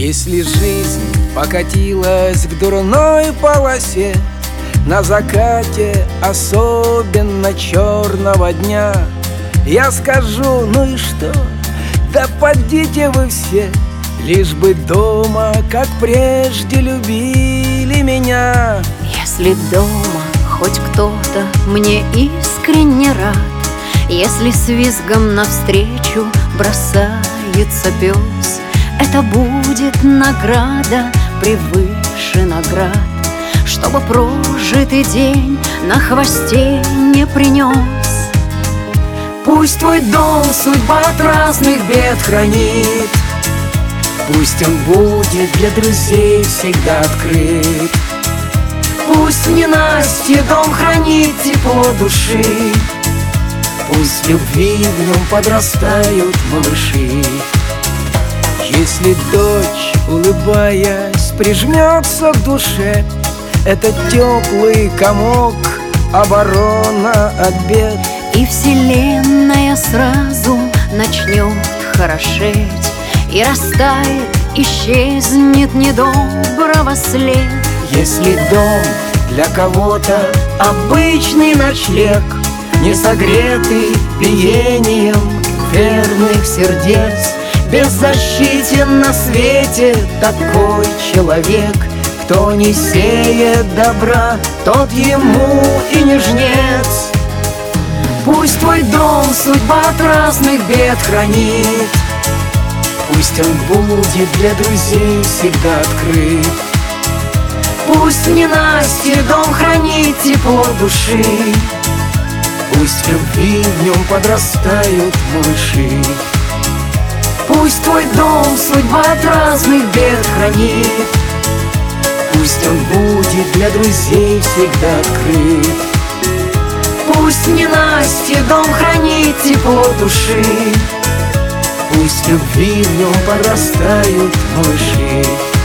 Если жизнь покатилась к дурной полосе, на закате особенно черного дня, я скажу: ну и что, да подите вы все, лишь бы дома, как прежде, любили меня. Если дома хоть кто-то мне искренне рад, если с визгом навстречу бросается пес, это будет награда превыше наград, чтобы прожитый день на хвосте не принес. Пусть твой дом судьба от разных бед хранит, пусть он будет для друзей всегда открыт. Пусть в ненастье дом хранит тепло души, пусть в любви в нем подрастают малыши. Если дочь, улыбаясь, прижмется к душе, это теплый комок, оборона от бед. И вселенная сразу начнет хорошеть, и растает, исчезнет недоброго след. Если дом для кого-то обычный ночлег, не согретый биением верных сердец, беззащитен на свете такой человек. Кто не сеет добра, тот ему и не жнец. Пусть твой дом судьба от разных бед хранит, пусть он будет для друзей всегда открыт. Пусть в ненастье дом хранит тепло души, пусть в любви в нем подрастают малыши. Пусть твой дом судьба от разных бед хранит, пусть он будет для друзей всегда открыт. Пусть в ненастье дом хранит тепло души, пусть в любви в нем подрастают малыши.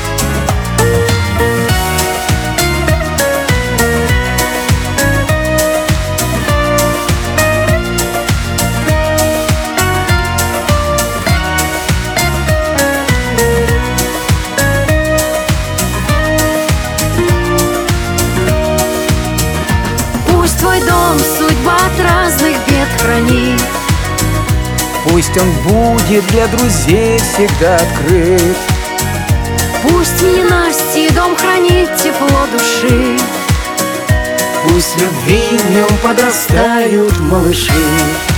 Пусть твой дом судьба от разных бед хранит, пусть он будет для друзей всегда открыт. пусть в ненастье дом хранит тепло души, Пусть в любви в нем подрастают малыши.